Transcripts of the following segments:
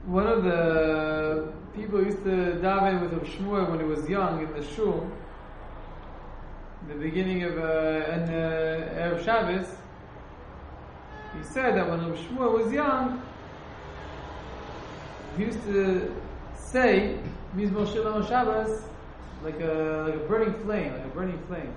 one of the people who used to daven with Rav Shmuel when he was young in the shul, in the beginning of Erev Shabbos, he said that when Rav Shmuel was young, he used to say Mizmor Shir on Shabbos like a burning flame,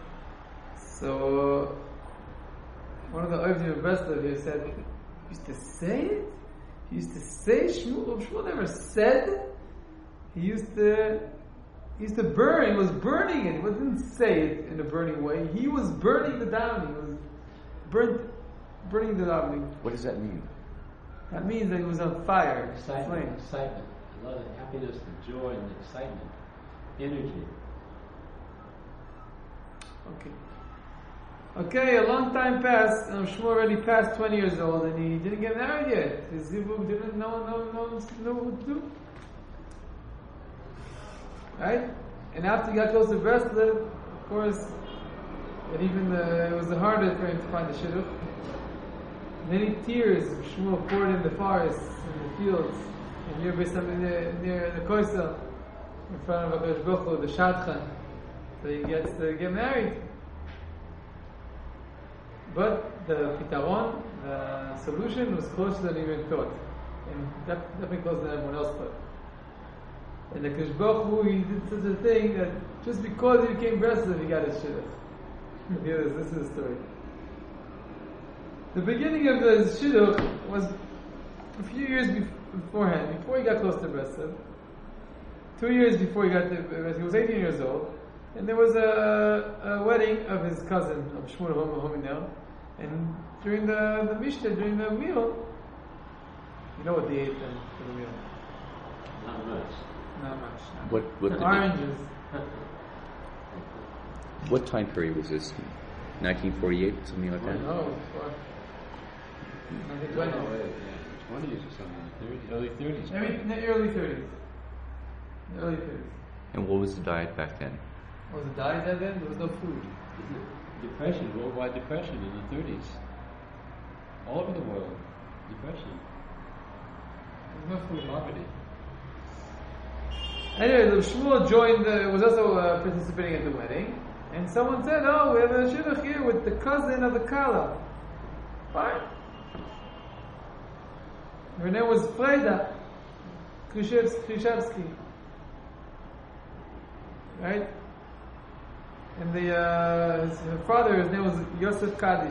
So one of the Ovdim of Breslov here said, he used to say it. He used to say Shmuel never said. He used to burn. He was burning it. He didn't say it in a burning way. He was burning the davening. He was burning the davening. What does that mean? That means that he was on fire. Excitement. A lot of happiness, the joy, and the excitement, energy. Okay, a long time passed, and Shmuel already passed 20 years old, and he didn't get married yet. His zivug didn't know what to do. Right? And after he got close to Breslov, of course, it was harder for him to find the shidduch. Many tears Shmuel poured in the forests, in the fields, and near the Koisel, in front of HaKadosh Baruch Hu, the Shadchan, so he gets to get married. But the pitaron, the solution, was closer than he even thought, and definitely closer than everyone else thought. And the HaKadosh Baruch Hu, he did such a thing that just because he became Breslov, he got his shidduch. This is the story. The beginning of the shidduch was a few years beforehand, before he got close to Breslov. 2 years before he got to Breslov, he was 18 years old, and there was a wedding of his cousin, of Shmuel Hominel, and during the Mishnah, during the meal, you know what they ate for the meal? Not much. What oranges. What time period was this? 1948, something like that? No, 1920s. 20s or something, early 30s. Early 30s. Early 30s. And what was the diet back then? Was it diet then? There was no food. Depression, worldwide depression in the 30s. All over the world, depression. There was no food. Poverty. Anyway, the Shmuel was also participating at the wedding, and someone said, "Oh, we have a shidduch here with the cousin of the Kala." Fine. Her name was Freda Krishevsky. Right? And her father, his name was Yosef Kaddish.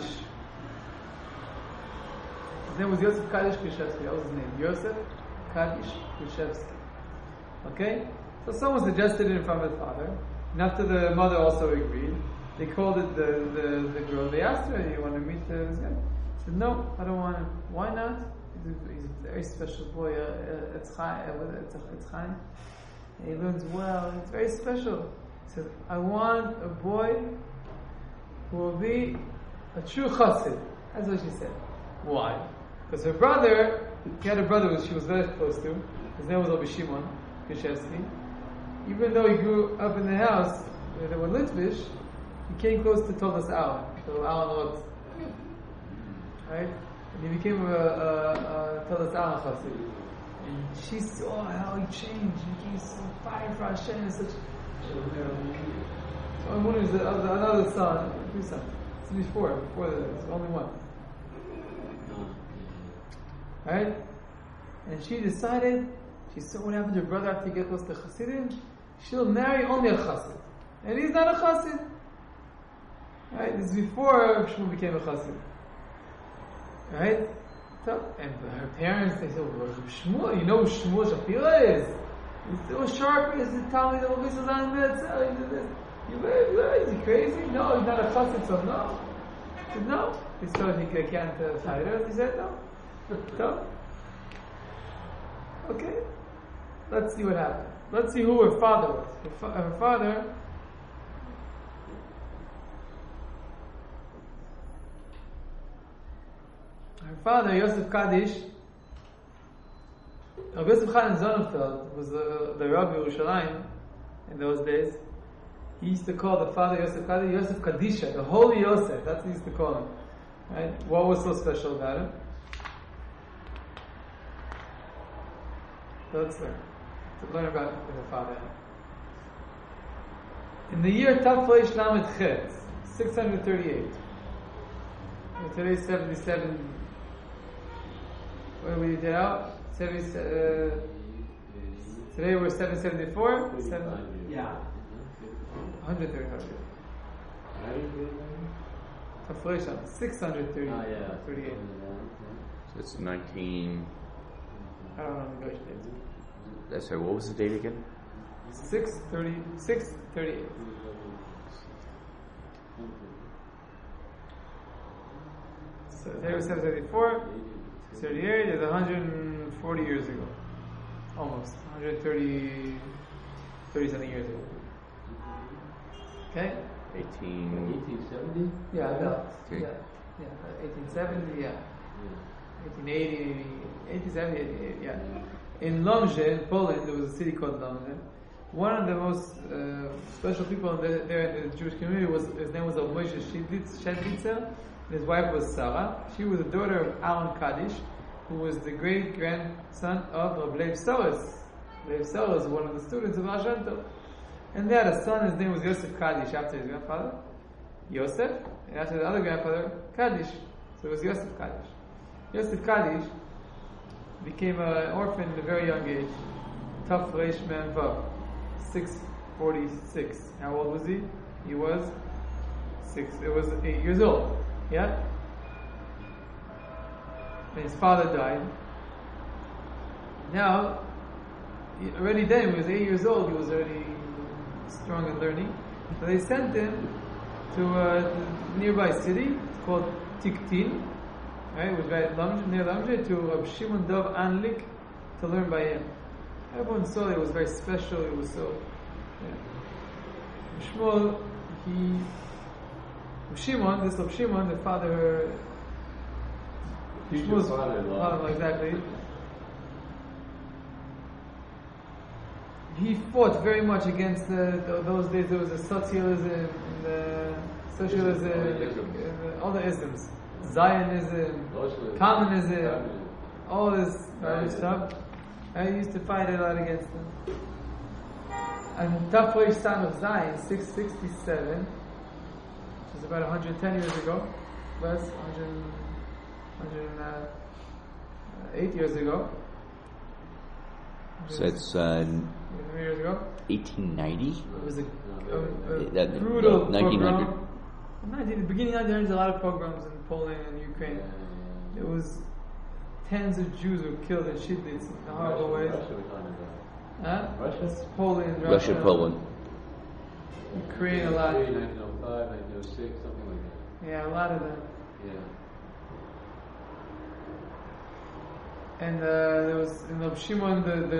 His name was Yosef Kaddish Krishevsky. That was his name. Yosef Kaddish Krishevsky. Okay? So someone suggested it in front of the father. And after the mother also agreed, they called it the girl. They asked her, "You want to meet this guy?" She said, "No, I don't want to." "Why not?" He's a very special boy. It's Chaim. He learns well. It's very special. He says, "I want a boy who will be a true chassid." That's what she said. Why? Because her brother, he had a brother who she was very close to. His name was Rabbi Shimon Krishevsky. Even though he grew up in the house where they were Litvish, he came close to Todas Alan. So Alan was, right? And he became a Todas Alan chassid. And she saw how he changed. He became so fire for Hashem and such. So Amun is another son, two sons. It's before there's only one. Right? And she decided, she saw what happened to her brother after he got close to Chassidim. She'll marry only a chassid. And he's not a chassid. Right? This is before Shmuel became a chassid. Right? So, and her parents, they said, "Well, Shmuel, you know who Shmuel Shapira is? He's so sharp, he's the Talmud of Rabbi Sazan Metzah, he did this. Is he crazy? No, he's not a chassid, so no." He said, "No." He told he can't fight her. He said, "No." So, okay. Let's see what happened. Let's see who her father was. Her father, Yosef Kaddish, Yosef Chaim Sonnenfeld was the Rabbi of Yerushalayim in those days. He used to call the father Yosef Kaddish Yosef Kadisha, the Holy Yosef. That's what he used to call him. Right? What was so special about him? So let's learn. To learn about the father. In the year Tafresh Lamed Chet, 638. Today's 77. What do we did out? Today we're 774. Yeah. 130. Tafresh 638. So it's 19. I don't know the negotiate. Sorry, what was the date again? 638. So today was 774. 38 is 140 years ago. Almost. 130 something years ago. Okay? 1870? Yeah, about. Okay. Yeah, 1870, yeah. 1880, 1870, 88, yeah. In Lomże, in Poland, there was a city called Lomże. One of the most special people there in the Jewish community his name was Moshe Shedlitzer. His wife was Sarah. She was the daughter of Aaron Kaddish, who was the great grandson of Rav Leib Soros. Leib Soros was one of the students of Ashanto. And they had a son, his name was Yosef Kaddish, after his grandfather, Yosef, and after the other grandfather, Kaddish. So it was Yosef Kaddish. Yosef Kaddish became an orphan at a very young age. Taf Reish Mem Vav, 646. How old was he? He was 8 years old. Yeah? And his father died. Now, already then, he was 8 years old, he was already strong in learning. So they sent him to a nearby city called Tiktin. Right? It was near Lomże, to Rab Shimon Dov Anlik to learn by him. Everyone saw it was very special, it was so. Yeah. Shmuel, Shimon, the father. Shmuel's father-in-law. Exactly. He fought very much against those days. There was a socialism, all the isms, Zionism, communism, all this stuff. I used to fight a lot against them. And Tafresh son of Zion, 667, which is about 110 years ago, plus 108 years ago. So it's years ago. 1890? It was a brutal 1900. pogrom. The beginning of the 1900s, a lot of pogroms in Poland and Ukraine. It was tens of Jews were killed in Shidlitz in horrible ways. Russia? Poland, Russia, Poland. Ukraine, a lot. 1905, 1906, something like that. Yeah, a lot of them. Yeah. And there was in Rab Shimon,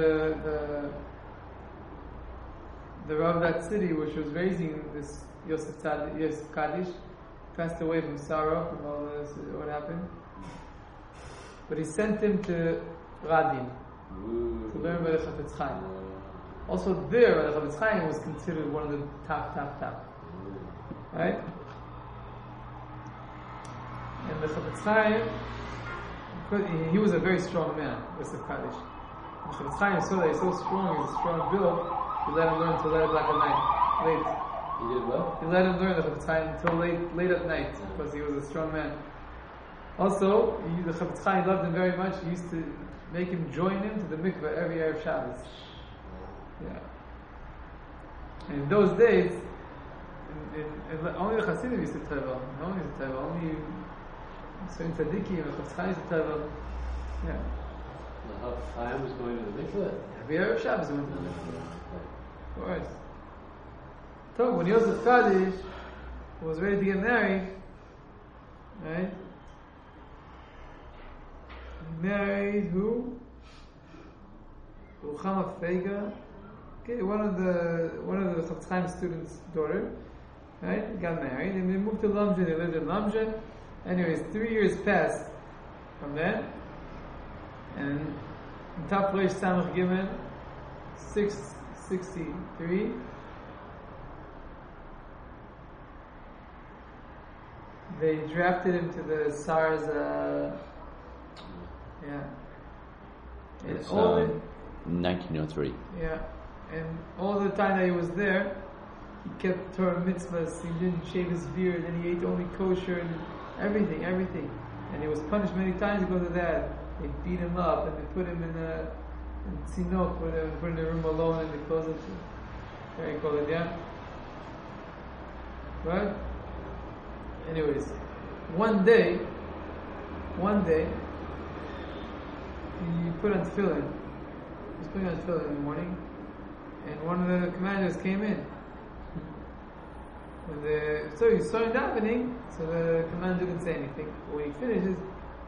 the Rav of that city, which was raising this Yosef Kaddish, passed away from sorrow from all this, what happened. But he sent him to Radin to learn by the Chafetz Chaim. Also there, the Chafetz Chaim was considered one of the top. Right? And the Chafetz Chaim, he was a very strong man, Yosef Kaddish. The Chafetz Chaim saw that he's so strong, he's a strong build, he let him learn till late at night. Late. He did what? He let him learn the Chafetz Chaim until late at night, because he was a strong man. Also, the Chafetz Chaim loved him very much. He used to make him join him to the mikveh every Erev Shabbos. Yeah. And in those days, only the Hasidim used to travel. No one used to travel. Only certain tzaddikim and Chafetz Chaim used to travel. Yeah. Chaim was going to the mikveh? Every Erev Shabbos he went to the mikveh. Of course. So when Yosef Kaddish was ready to get married, right? Married who? Ruchama Feiga. Okay, one of the Chafetz Chaim students' daughter, right? Got married, and they moved to Lomże. They lived in Lomże. Anyways, 3 years passed from then, and in Tafresh Samach Gimel, 663. They drafted him to the SARS. And 1903. Yeah, and all the time that he was there, he kept Torah mitzvahs. He didn't shave his beard, and he ate only kosher and everything. And he was punished many times because of that. They beat him up and they put him in tzinoch, put him in a room alone, and they closed it. Very cool, yeah. Right? Anyways, one day, he put on tefillin. He was putting on tefillin in the morning, and one of the commanders came in. So he saw him davening, so the commander didn't say anything. But when he finishes,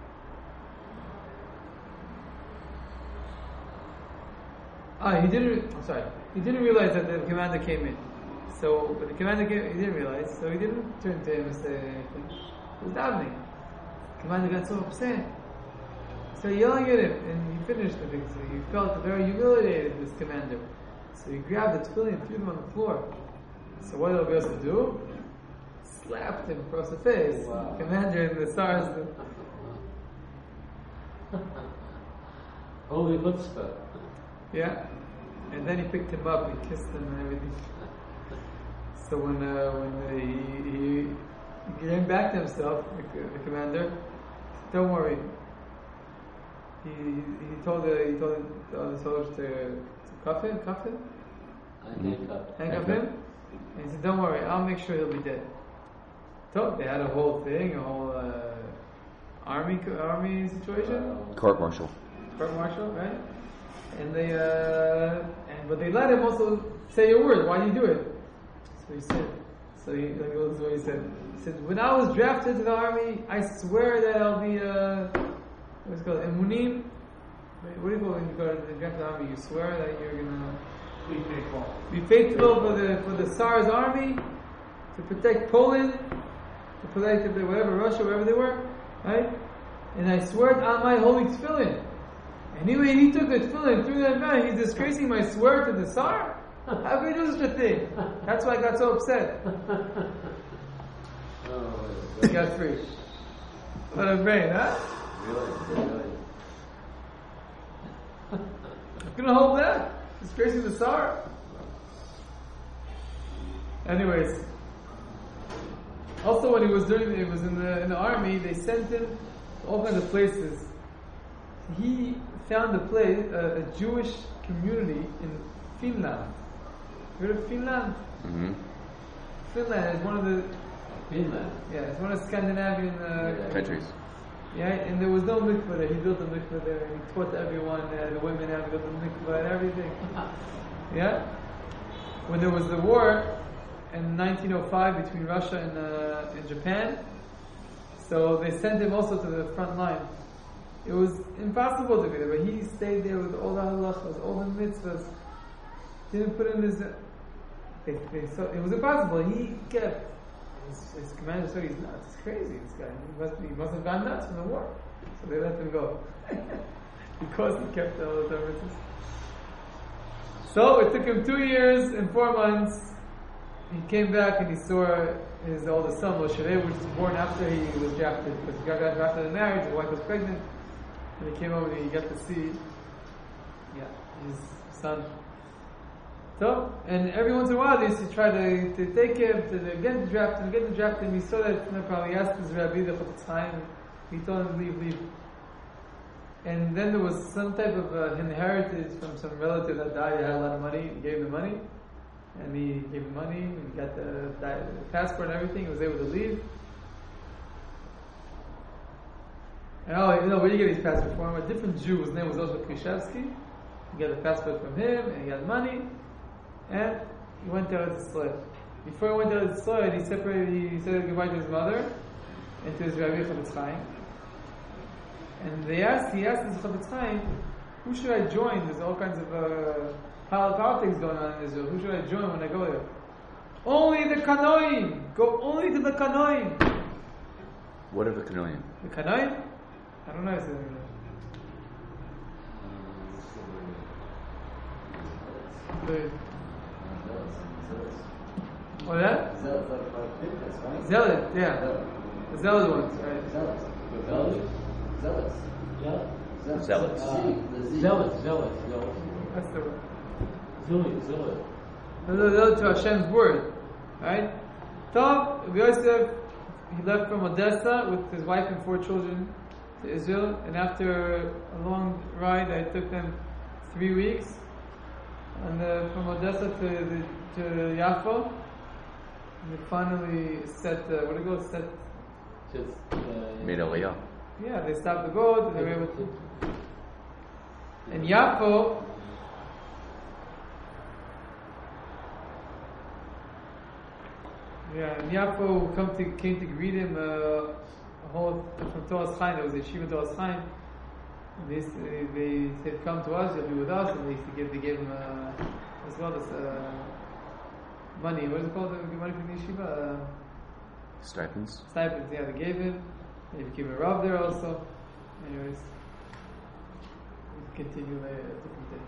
he didn't realize that the commander came in. So when the commander came, he didn't realize, so he didn't turn to him and say anything. He was davening. The commander got so upset. So yelling at him, and he finished the thing. So he felt very humiliated, this commander. So he grabbed the tefillin and threw them on the floor. So what did Rabbi Yosef do? Slapped him across the face. Wow. Commander in the stars. Holy chutzpah. Yeah. And then he picked him up and kissed him and everything. So when he came back to himself, the commander, don't worry. He told the other soldiers to cuff him. Handcuff him. And he said, don't worry, I'll make sure he'll be dead. So they had a whole thing, a whole army situation. Court martial, right? And but they let him also say a word. Why do you do it? So he said. This is what he said. He said, when I was drafted to the army, I swear that I'll be what's it called? Emunim. What do you call it when you go to the drafted army? You swear that you're gonna be faithful for the Tsar's army, to protect Poland, to protect whatever, Russia, wherever they were, right? And I swear on my holy tefillin. Anyway, he took a tefillin and threw that down. He's disgracing my swear to the Tsar? How can you do such a thing? That's why I got so upset. He got free. What a brain, huh? Really? I'm gonna hold that. Disgracing the Tsar. Anyways, also when he was in the army, they sent him to all kinds of places. He found a Jewish community in Finland. You heard of Finland? Mm-hmm. Finland is one of the it's one of the Scandinavian countries. Yeah, and there was no mikveh there. He built a mikveh there, and he taught everyone, the women had to build a mikveh and everything. Yeah? When there was the war in 1905 between Russia and Japan, so they sent him also to the front line. It was impossible to be there, but he stayed there with all the halachas, all the mitzvahs. Didn't put in his... it was impossible. He kept... His commander said he's nuts. It's crazy, this guy. He must have gone nuts from the war. So they let him go. Because he kept all the mitzvahs. So it took him 2 years and 4 months. He came back and he saw his oldest son, Moshe, which was born after he was drafted. Because he got drafted in marriage, his wife was pregnant. And he came over and he got to see his son. So, and every once in a while they used to try to take him to get the draft, and he saw that no problem. He asked his rabbi the Chofetz Chaim, he told him leave. And then there was some type of inheritance from some relative that died, had a lot of money, he gave him the money, and he gave him money, and he got the passport and everything, he was able to leave. And where do you get his passport from? A different Jew, his name was also Krishevsky. He got the passport from him, and he got money. And he went to Eretz Yisrael. Before he went to Eretz Yisrael, he said goodbye to his mother and to his Rabbi Chofetz Chaim. And he asked his Chofetz Chaim, who should I join? There's all kinds of politics going on in Israel. Who should I join when I go there? Only the Kanoim! Go only to the Kanoim! What are the Kanoim? The Kanoim? I don't know if it's in English. What that? Zealot, yeah. The zealot ones, right? Zealots. That's the word. Zillah. To Hashem's word, right? Tov, Rabbi Yosef, he left from Odessa with his wife and 4 children to Israel, and after a long ride, it took them 3 weeks, and from Odessa to Yaffo, and they finally set Made Aliyah. yeah, they stopped the boat, and they were able to. And Yaffo, and Yaffo came to greet him. A whole from Toras Chaim. There was a yeshiva Toras Chaim. They said, "Come to us. You'll be with us." And they gave him as well as money. What is it called? They give money from the yeshiva. Stipends. Stipends. Yeah, they gave him. And he became a rav there also. Anyways, we continue later, a different day.